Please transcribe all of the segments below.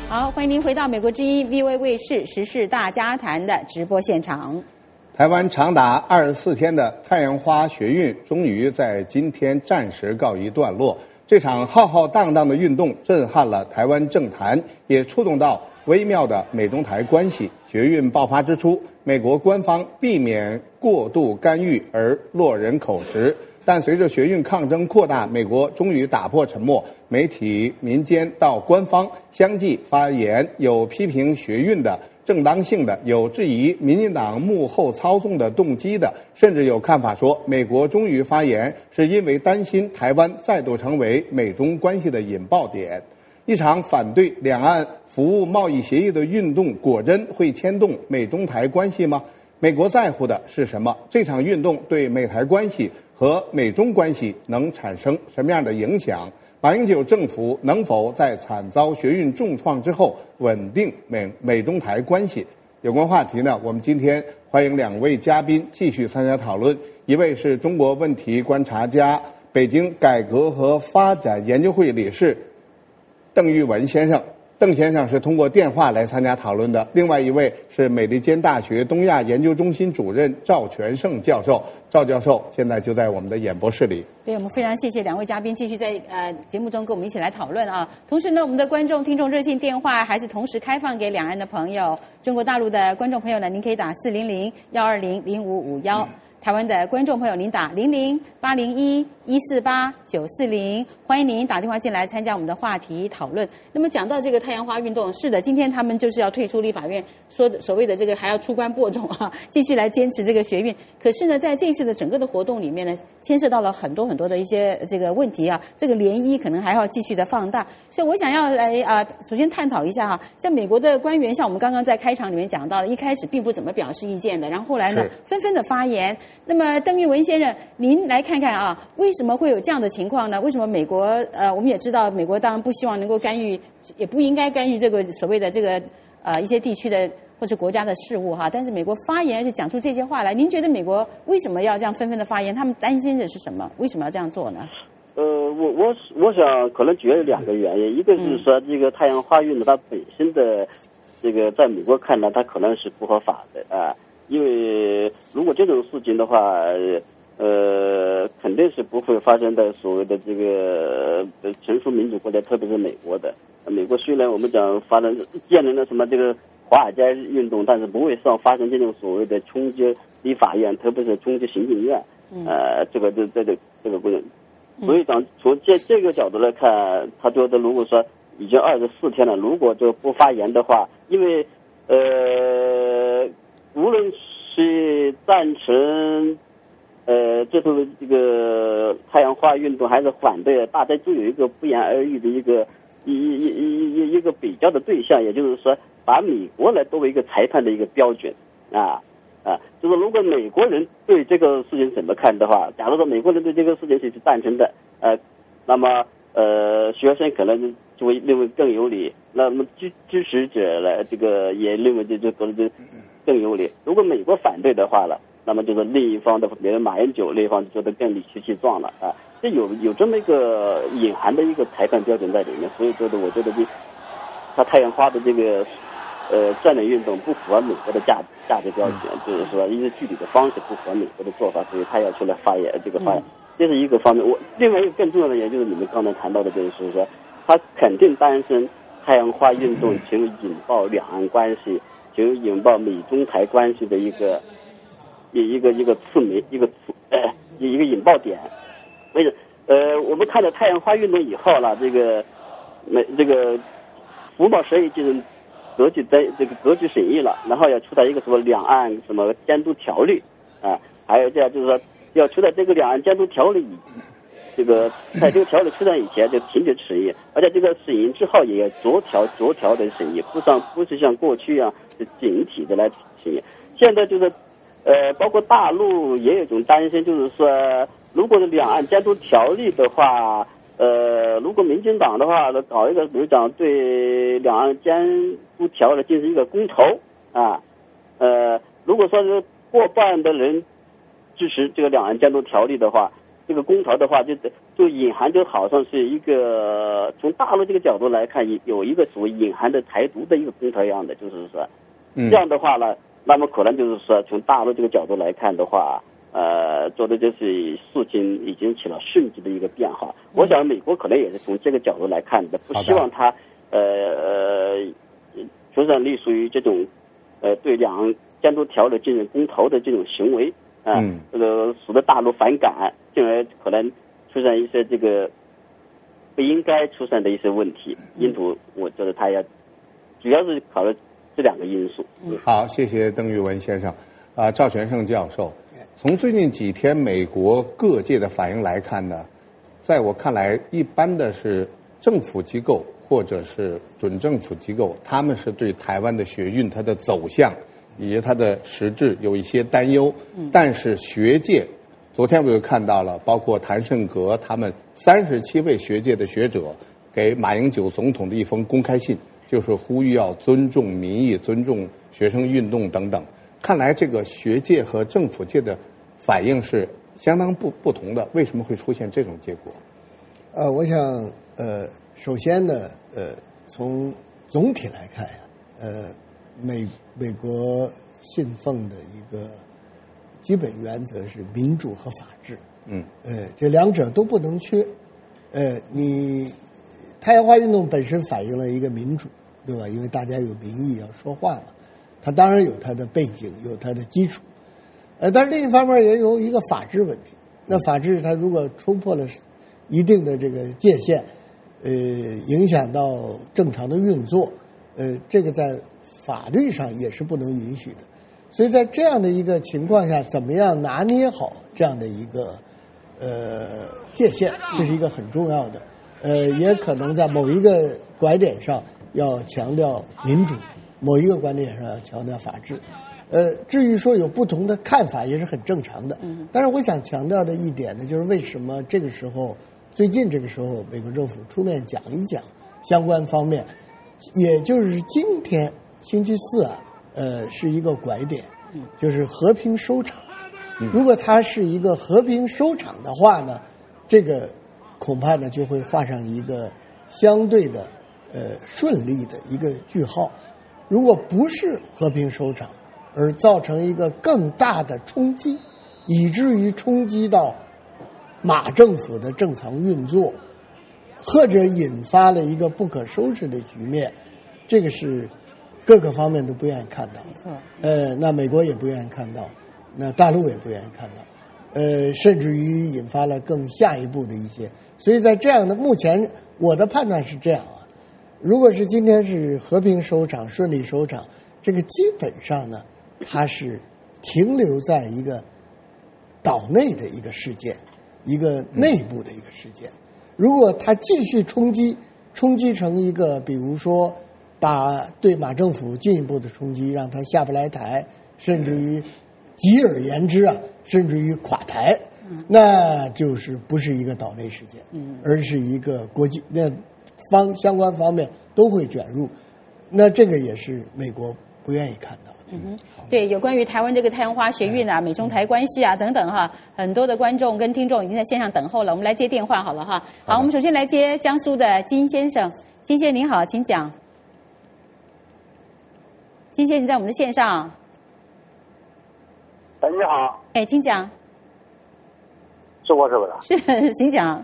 好，欢迎您回到美国之音 VOA 卫视时事大家谈的直播现场。 台湾长达24天的太阳花学运终于在今天暂时告一段落。这场浩浩荡荡的运动震撼了台湾政坛，也触动到微妙的美中台关系。学运爆发之初，美国官方避免过度干预而落人口实，但随着学运抗争扩大，美国终于打破沉默，媒体、民间到官方相继发言，有批评学运的正当性的，有质疑民进党幕后操纵的动机的，甚至有看法说，美国终于发言是因为担心台湾再度成为美中关系的引爆点。一场反对两岸服务贸易协议的运动，果真会牵动美中台关系吗？美国在乎的是什么？这场运动对美台关系和美中关系能产生什么样的影响？马英九政府能否在惨遭学运重创之后稳定美中台关系？有关话题呢，我们今天欢迎两位嘉宾继续参加讨论。一位是中国问题观察家、北京改革和发展研究会理事邓玉文先生，邓先生是通过电话来参加讨论的。另外一位是美利坚大学东亚研究中心主任赵全胜教授，赵教授现在就在我们的演播室里。 对，我们非常谢谢两位嘉宾继续在节目中跟我们一起来讨论啊。同时呢，我们的观众听众热线电话还是同时开放给两岸的朋友。中国大陆的观众朋友呢，您可以打400-120-0551。台湾的观众朋友，您打00-801-148-940，欢迎您打电话进来参加我们的话题讨论。那么讲到这个太阳花运动，是的，今天他们就是要退出立法院，说的所谓的这个还要出关播种啊，继续来坚持这个学运。可是呢，在这一次的整个的活动里面呢，牵涉到了很多很多的一些这个问题啊，这个涟漪可能还要继续的放大。所以我想要来首先探讨一下哈，像美国的官员，像我们刚刚在开场里面讲到的，一开始并不怎么表示意见的，然后后来呢，纷纷的发言。那么邓玉文先生，您来看看啊，为什么会有这样的情况呢？为什么美国我们也知道，美国当然不希望能够干预，也不应该干预这个所谓的这个一些地区的或者国家的事务哈。但是美国发言而且讲出这些话来，您觉得美国为什么要这样纷纷的发言？他们担心的是什么？为什么要这样做呢？ 我想可能主要有两个原因，一个是说这个太阳花运动它本身的这个在美国看来它可能是不合法的啊。因为如果这种事情的话，肯定是不会发生在所谓的这个成熟民主国家，特别是美国的。美国虽然我们讲建立了什么这个华尔街运动，但是不会发生这种所谓的冲击立法院，特别是冲击行政院。这个不能。所以讲从这个角度来看，他觉得如果说已经24天了，如果就不发言的话，因为无论是赞成这次这个太阳花运动还是反对，大家就有一个不言而喻的一个比较的对象，也就是说把美国来作为一个裁判的一个标准就是如果美国人对这个事情怎么看的话，假如说美国人对这个事情是赞成的，那么学生可能就会认为更有理，那么支持者来这个也认为就更有理。如果美国反对的话了，那么就是另一方的，比如马英九那一方就觉得更理直气壮了啊。这有这么一个隐含的一个裁判标准在里面，所以我觉得他太阳花的这个战略运动不符合美国的价值标准，就是说一些具体的方式不符合美国的做法，所以他要出来发言。这是一个方面。另外一个更重要的也就是你们刚才谈到的，就是说他肯定担心太阳花运动就引爆两岸关系，就引爆美中台关系的一个引爆点。所以我们看到太阳花运动以后了，这个福茂协议就是格局审议了，然后要出台一个什么两岸什么监督条例还有这样就是说要出台这个两岸监督条例，在这个条例出台以前就停止审议，而且这个审议之后也要逐条的审议，不是像过去一样是整体的来审议。现在就是包括大陆也有一种担心，就是说如果是两岸监督条例的话，如果民进党的话搞一个，比如讲对两岸监督条例进行一个公投如果说是过半的人支持这个两岸监督条例的话，这个公投的话就就隐含就好像是一个从大陆这个角度来看，有一个所谓隐含的台独的一个公投一样的，就是说，这样的话呢，那么可能就是说从大陆这个角度来看的话，做的就是事情已经起了迅疾的一个变化。我想美国可能也是从这个角度来看的，不希望他出现类似于这种对两监督条例进行公投的这种行为这个使得大陆反感，进而可能出现一些这个不应该出现的一些问题。印度我觉得他要主要是考虑这两个因素。 好，谢谢邓玉文先生。赵全胜教授，从最近几天美国各界的反应来看呢，在我看来，一般的是政府机构或者是准政府机构，他们是对台湾的学运它的走向以及它的实质有一些担忧。但是学界，昨天我又看到了，包括谭胜阁他们37位学界的学者给马英九总统的一封公开信，就是呼吁要尊重民意、尊重学生运动等等。看来这个学界和政府界的反应是相当不同的，为什么会出现这种结果？ 我想首先呢，从总体来看呀，美国信奉的一个基本原则是民主和法治。这两者都不能缺。你太阳花运动本身反映了一个民主，对吧？因为大家有民意要说话嘛。它当然有它的背景，有它的基础，但是另一方面也有一个法治问题。那法治它如果冲破了一定的这个界限，影响到正常的运作，这个在法律上也是不能允许的。所以在这样的一个情况下，怎么样拿捏好这样的一个界限，这是一个很重要的。也可能在某一个拐点上要强调民主。某一个观点上要强调法治，至于说有不同的看法也是很正常的。但是我想强调的一点呢，就是为什么这个时候，最近这个时候，美国政府出面讲一讲相关方面，也就是今天星期四啊，是一个拐点，就是和平收场。如果它是一个和平收场的话呢，这个恐怕呢就会画上一个相对的顺利的一个句号。如果不是和平收场，而造成一个更大的冲击，以至于冲击到马政府的正常运作，或者引发了一个不可收拾的局面，这个是各个方面都不愿意看到。没错。那美国也不愿意看到，那大陆也不愿意看到，甚至于引发了更下一步的一些。所以在这样的目前，我的判断是这样。如果是今天是和平收场、顺利收场，这个基本上呢，它是停留在一个岛内的一个事件，一个内部的一个事件。如果它继续冲击成一个，比如说对马政府进一步的冲击，让它下不来台，甚至于极而言之啊，甚至于垮台，那就是不是一个岛内事件，而是一个国际相关方面都会卷入，那这个也是美国不愿意看到的。 对，有关于台湾这个太阳花学运啊、美中台关系啊等等哈，很多的观众跟听众已经在线上等候了，我们来接电话好了哈。好，我们首先来接江苏的金先生。金先生您好，请讲。金先生在我们的线上。 你好。 请讲。 是我是不是？ 是，请讲。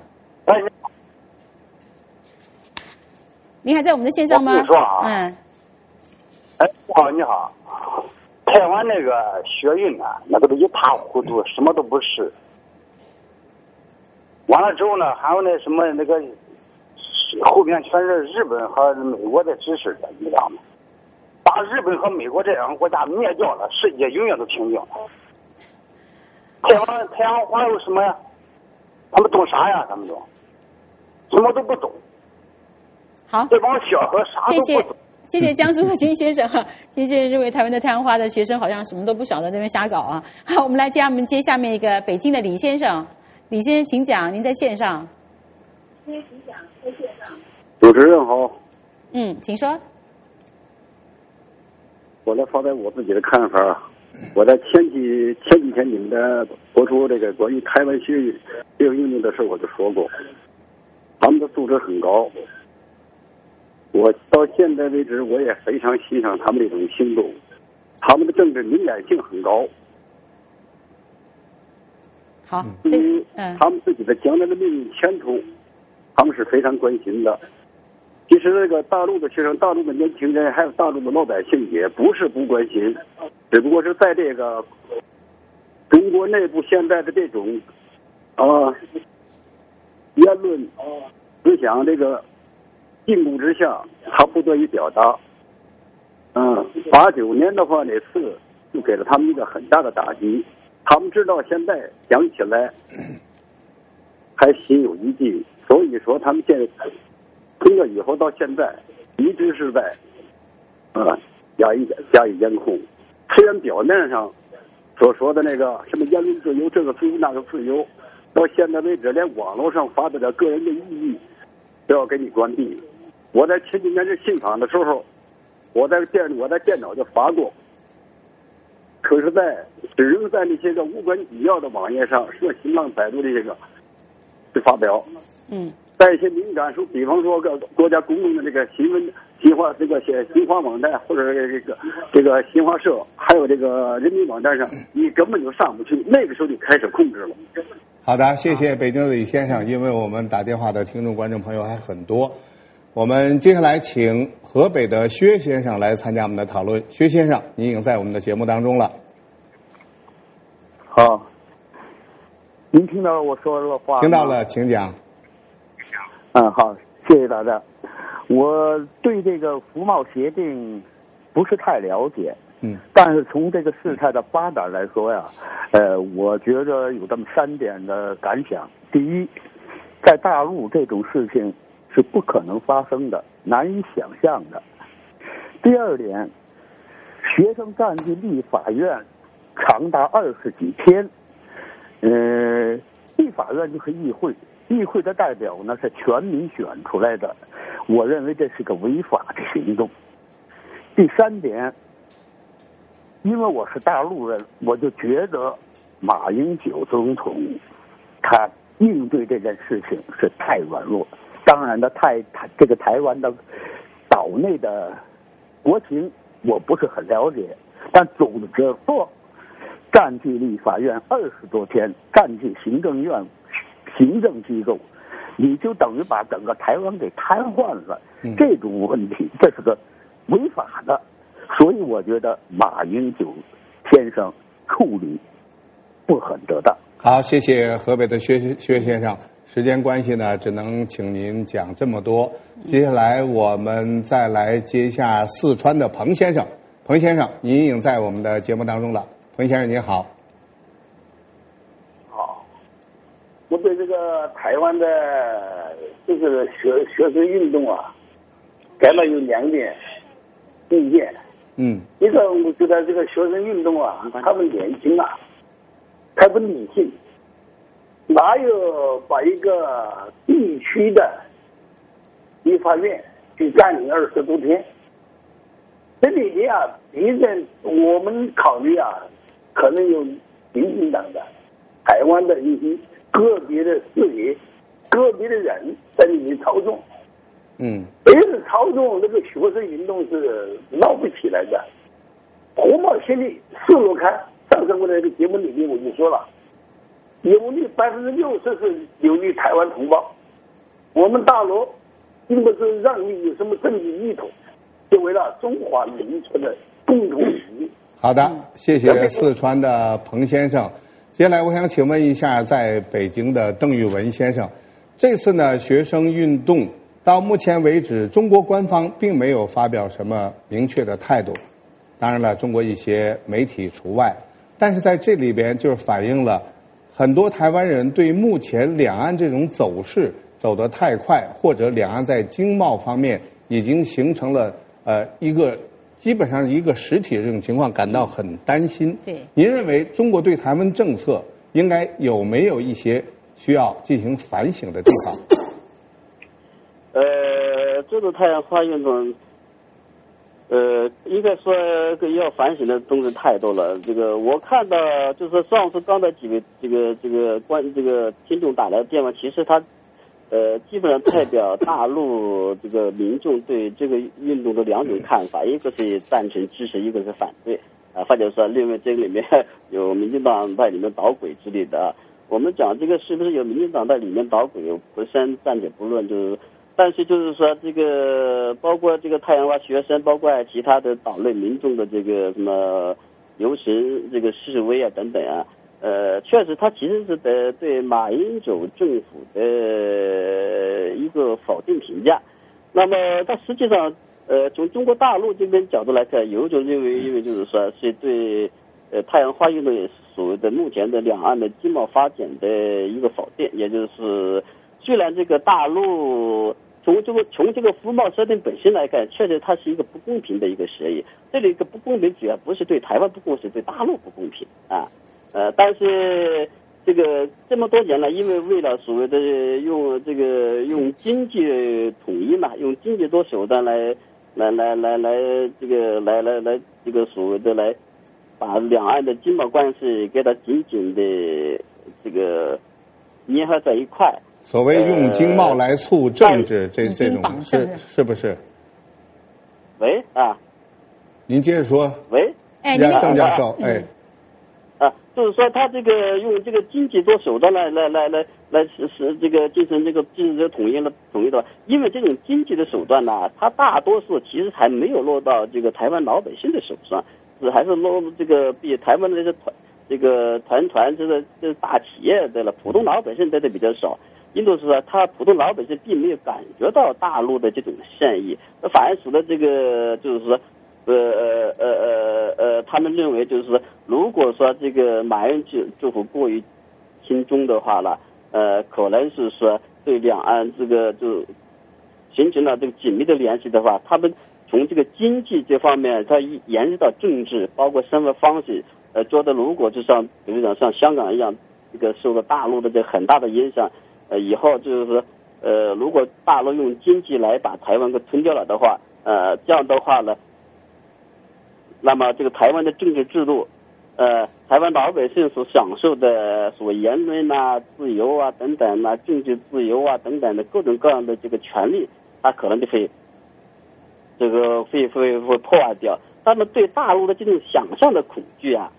您还在我们的线上吗？ 我跟你说啊，你好，台湾那个学运呢，那都是一塌糊涂，什么都不是。完了之后呢，还有那什么那个后边全是日本和美国的支持的，你知道吗？把日本和美国这两个国家灭掉了，世界永远都平静了。太阳花有什么呀？他们懂啥呀？他们都什么都不懂。 好， 这帮小孩啥都不懂。 谢谢江苏的金先生哈，金先生认为台湾的太阳花的学生好像什么都不晓得，这边瞎搞啊。好，我们来接下面一个北京的李先生，李先生请讲，您在线上。 主持人好。 请说。 我来发表我自己的看法。 我在前几天你们的播出这个关于台湾学运动的事，我就说过，他们的素质很高。我到现在为止，我也非常欣赏他们这种行动，他们的政治敏感性很高。 好， 对于他们自己的将来的命运前途，他们是非常关心的。其实这个大陆的学生、大陆的年轻人，还有大陆的老百姓，也不是不关心，只不过是在这个中国内部现在的这种言论思想这个禁锢之下，他不得已表达。89年的话，那次就给了他们一个很大的打击。他们知道现在想起来还心有余悸，所以说他们现在从那以后到现在一直是在加以监控。虽然表面上所说的那个什么言论自由，这个自由那个自由，到现在为止连网络上发表的个人的意义都要给你关闭。我在前几年这信访的时候，我在电脑就发过，可是只能在那些个无关紧要的网页上，什么新浪、百度这些个去发表。在一些敏感处，比方说国家公共的这个新华网站，或者这个新华社，还有这个人民网站上，你根本就上不去。那个时候就开始控制了。 好的，谢谢北京的李先生。因为我们打电话的听众观众朋友还很多，我们接下来请河北的薛先生来参加我们的讨论。薛先生，您已经在我们的节目当中了。 好，您听到我说的话吗？ 听到了，请讲。 好，谢谢大家。我对这个服贸协定不是太了解，但是从这个事态的发展来说呀，我觉得有这么3点的感想。第一，在大陆这种事情是不可能发生的，难以想象的。第二点，学生占据立法院长达20几天，立法院就是议会。议会的代表呢是全民选出来的，我认为这是个违法的行动。第3点，因为我是大陆人，我就觉得马英九总统他应对这件事情是太软弱。当然的，这个台湾的岛内的国情我不是很了解，但总的说，占据立法院20多天，占据行政院行政机构，你就等于把整个台湾给瘫痪了。这种问题，这是个违法的，所以我觉得马英九先生处理不很得当。 好，谢谢河北的薛先生。时间关系呢，只能请您讲这么多。接下来我们再来接一下四川的彭先生。彭先生，您已经在我们的节目当中了。彭先生您好。 好，我对这个台湾的这个学生运动啊，给了有2点意见。一个我觉得这个学生运动啊，他们年轻啊，他不理性。哪有把一个地区的立法院去占领20多天？这里面啊，我们考虑啊，可能有民进党的、台湾的一些个别的势力、个别的人在里面操纵。别人操纵这个学生运动是闹不起来的。胡茂现在思路看，上次我在这个节目里面我就说了。有利60%是有利台湾同胞，我们大陆并不是让你有什么政治意图，是为了中华民族的共同利益。 好的，谢谢四川的彭先生。接下来我想请问一下，在北京的邓玉文先生，这次呢学生运动到目前为止，中国官方并没有发表什么明确的态度，当然了，中国一些媒体除外，但是在这里边就是反映了很多台湾人对目前两岸这种走势走得太快，或者两岸在经贸方面已经形成了基本上一个实体的这种情况感到很担心。 对， 您认为中国对台湾政策应该有没有一些需要进行反省的地方？ 这个太阳花运动， 应该说要反省的东西太多了。这个我看到就是上次刚才几位这个听众打来的电话，其实他基本上代表大陆这个民众对这个运动的两种看法，一个是赞成支持，一个是反对啊，或者说认为这个里面有民进党在里面捣鬼之类的。我们讲这个是不是有民进党在里面捣鬼，我先暂且不论，但是就是说这个包括这个太阳花学生，包括其他的党内民众的这个什么游行、这个示威啊等等啊。确实，他其实是对马英九政府的一个否定评价。那么，他实际上，从中国大陆这边角度来看，有一种认为就是说是对太阳花运动所谓的目前的两岸的经贸发展的一个否定，也就是虽然这个大陆从这个服贸协定本身来看，确实它是一个不公平的一个协议。这里一个不公平主要不是对台湾不公平，是对大陆不公平啊。但是这个这么多年了，因为为了所谓的用经济统一嘛，用经济多手段来这个所谓的来把两岸的经贸关系给它紧紧的这个粘合在一块。 所谓用经贸来促政治，这种是不是？ 喂啊， 您接着说。 喂， 邓教授， 就是说他这个用这个经济做手段来使这个进行这个统一的话，因为这种经济的手段呢，它大多数其实还没有落到这个台湾老百姓的手上，还是落这个比台湾的这个团这大企业的了，普通老百姓得比较少。印度是说，他普通老百姓并没有感觉到大陆的这种善意，反而使得这个就是说。他们认为就是说，如果说这个马英九政府过于亲中的话呢，可能是说对两岸这个就形成了这个紧密的联系的话，他们从这个经济这方面，它延伸到政治，包括生活方式，觉得如果就像比如讲像香港一样，这个受到大陆的这很大的影响，以后就是说，如果大陆用经济来把台湾给吞掉了的话，这样的话呢。那么这个台湾的政治制度，台湾老百姓所享受的所谓言论啊、自由啊等等啊、政治自由啊等等的各种各样的这个权利，它可能就会破坏掉。他们对大陆的这种想象的恐惧啊，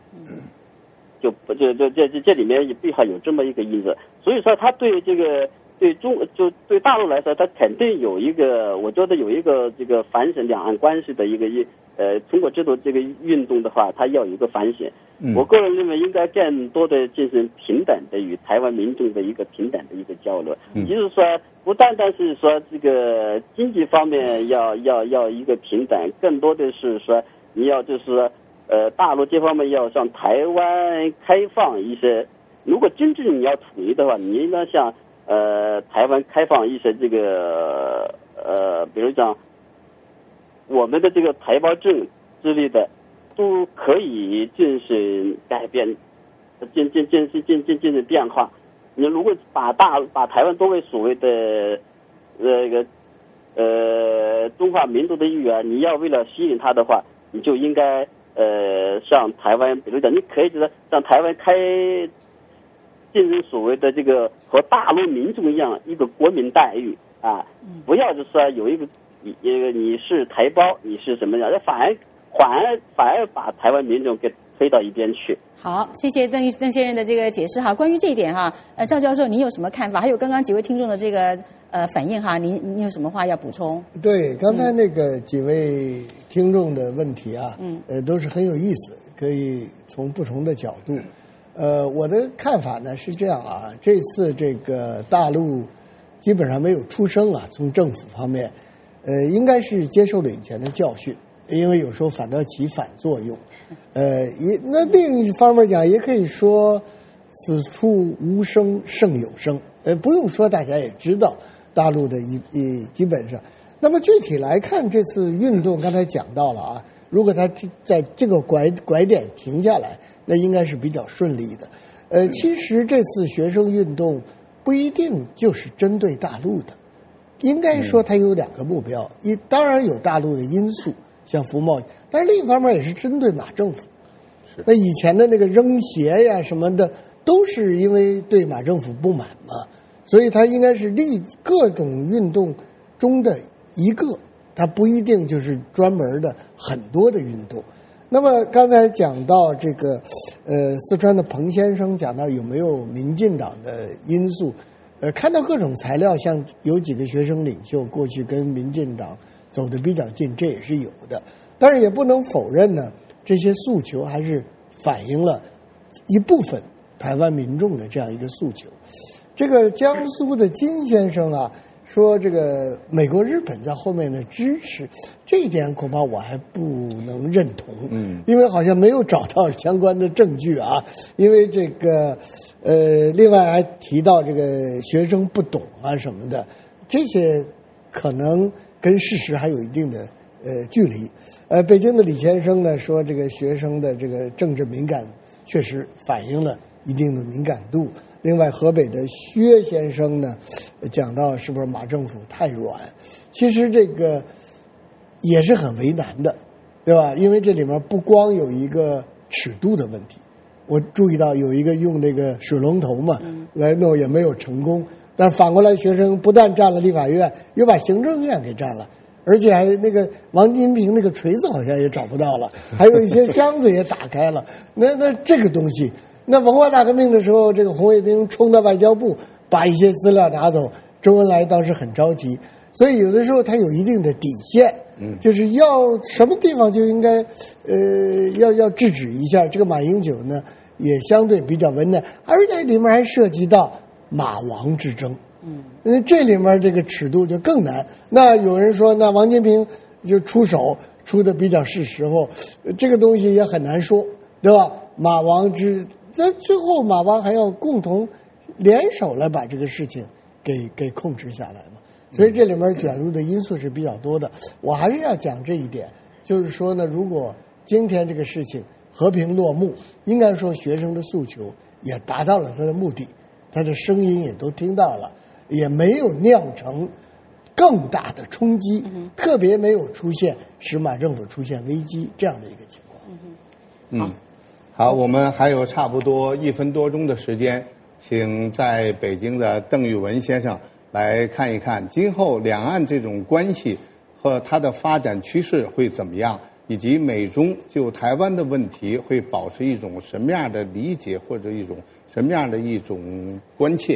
这里面也必然有这么一个因子。所以说，他对这个对大陆来说，他肯定有一个，我觉得有一个这个反省两岸关系的一个通过这个运动的话，它要有一个反省。我个人认为应该更多的进行平等的与台湾民众的一个平等的一个交流，就是说不单单是说这个经济方面要一个平等，更多的是说你要就是说大陆这方面要向台湾开放一些。如果真正你要统一的话，你应该向台湾开放一些这个比如讲。我们的这个台胞证之类的，都可以进行改变，进行变化。你如果把台湾作为所谓的中华民族的一员，你要为了吸引他的话，你就应该向台湾，比如讲，你可以就是向台湾进行所谓的这个和大陆民众一样一个国民待遇啊，不要就是说有一个。你是台胞，你是什么样？反而把台湾民众给推到一边去。 好，谢谢邓先生的这个解释哈。关于这一点哈，赵教授您有什么看法？还有刚刚几位听众的这个反应哈，您有什么话要补充？ 对，刚才那个几位听众的问题啊，都是很有意思，可以从不同的角度。我的看法呢是这样啊，这次这个大陆基本上没有出声啊，从政府方面。应该是接受了以前的教训，因为有时候反倒起反作用。那另一方面讲，也可以说此处无声胜有声。不用说，大家也知道大陆的基本上。那么具体来看，这次运动刚才讲到了啊，如果他在这个拐点停下来，那应该是比较顺利的。其实这次学生运动不一定就是针对大陆的。应该说，它有两个目标，当然有大陆的因素， 像服贸，但是另一方面也是针对马政府。那以前的那个扔鞋呀什么的，都是因为对马政府不满嘛，所以它应该是各种运动中的一个，它不一定就是专门的很多的运动。那么刚才讲到这个，四川的彭先生讲到有没有民进党的因素，看到各种材料，像有几个学生领袖过去跟民进党走得比较近，这也是有的。但是也不能否认呢，这些诉求还是反映了一部分台湾民众的这样一个诉求。这个江苏的金先生啊，说这个美国、日本在后面的支持，这一点恐怕我还不能认同。因为好像没有找到相关的证据啊。因为这个另外还提到这个学生不懂啊什么的，这些可能跟事实还有一定的距离。北京的李先生呢说，这个学生的这个政治敏感确实反映了一定的敏感度。另外，河北的薛先生呢讲到是不是马政府太软？其实这个也是很为难的，对吧？因为这里面不光有一个尺度的问题，我注意到有一个用那个水龙头嘛来弄也没有成功，但是反过来学生不但占了立法院，又把行政院给占了。而且还那个王金平那个锤子好像也找不到了，还有一些箱子也打开了。那这个东西，那文化大革命的时候，这个红卫兵冲到外交部，把一些资料拿走，周恩来当时很着急。所以有的时候他有一定的底线，就是要什么地方就应该要制止一下。这个马英九呢也相对比较为难，而且里面还涉及到马王之争。这里面这个尺度就更难。那有人说，那王金平就出手出的比较是时候，这个东西也很难说，对吧？马王但最后马王还要共同联手来把这个事情给控制下来嘛。所以这里面卷入的因素是比较多的。我还是要讲这一点，就是说呢，如果今天这个事情和平落幕，应该说学生的诉求也达到了他的目的，他的声音也都听到了，也没有酿成更大的冲击，特别没有出现使马政府出现危机这样的一个情况。 好，我们还有差不多1分多钟的时间，请在北京的邓玉文先生来看一看今后两岸这种关系和它的发展趋势会怎么样，以及美中就台湾的问题会保持一种什么样的理解，或者一种什么样的一种关切。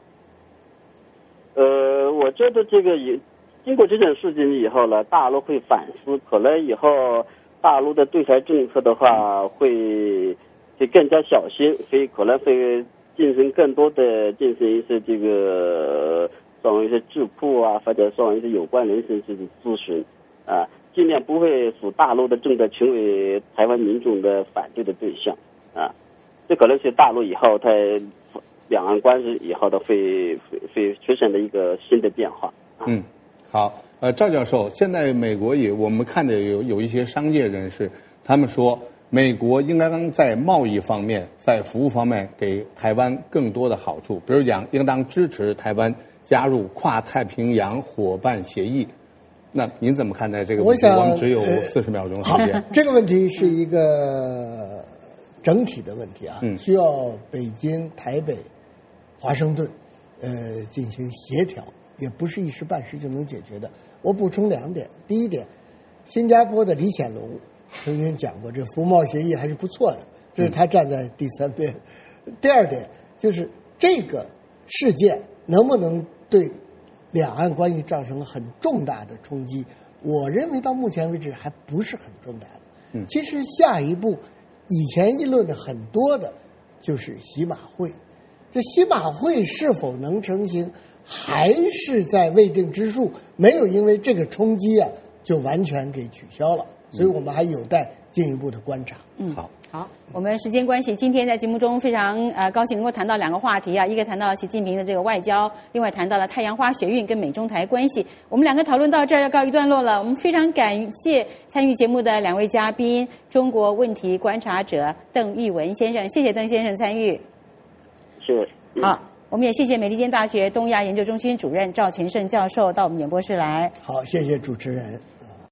我觉得这个经过这件事情以后呢，大陆会反思，可能以后大陆的对台政策的话会更加小心，可能会进行更多的进行一些这个送一些智库啊，或者送一些有关人士这种咨询啊，尽量不会使大陆的政策成为台湾民众的反对的对象啊。这可能是大陆以后它两岸关系以后的会出现的一个新的变化。 好，赵教授，现在美国我们看的有一些商界人士，他们说美国应该在贸易方面、在服务方面给台湾更多的好处，比如讲应当支持台湾加入跨太平洋伙伴协议。那您怎么看待这个问题？我们只有40秒钟时间。 这个问题是一个整体的问题啊，需要北京、台北、华盛顿进行协调，也不是一时半时就能解决的。我补充2点。第一点，新加坡的李显龙曾经讲过，这服贸协议还是不错的，这是他站在第3边。第二点就是这个事件能不能对两岸关系造成很重大的冲击，我认为到目前为止还不是很重大的。其实下一步以前议论的很多的就是习马会，这习马会是否能成型还是在未定之数，没有因为这个冲击啊就完全给取消了，所以我们还有待进一步的观察。 好，我们时间关系，今天在节目中非常高兴能够谈到2个话题啊，一个谈到了习近平的这个外交，另外谈到了太阳花学运跟美中台关系。我们2个讨论到这儿要告一段落了，我们非常感谢参与节目的2位嘉宾，中国问题观察者邓玉文先生，谢谢邓先生参与。 是。 好，我们也谢谢美利坚大学东亚研究中心主任赵全胜教授到我们演播室来。 好，谢谢主持人。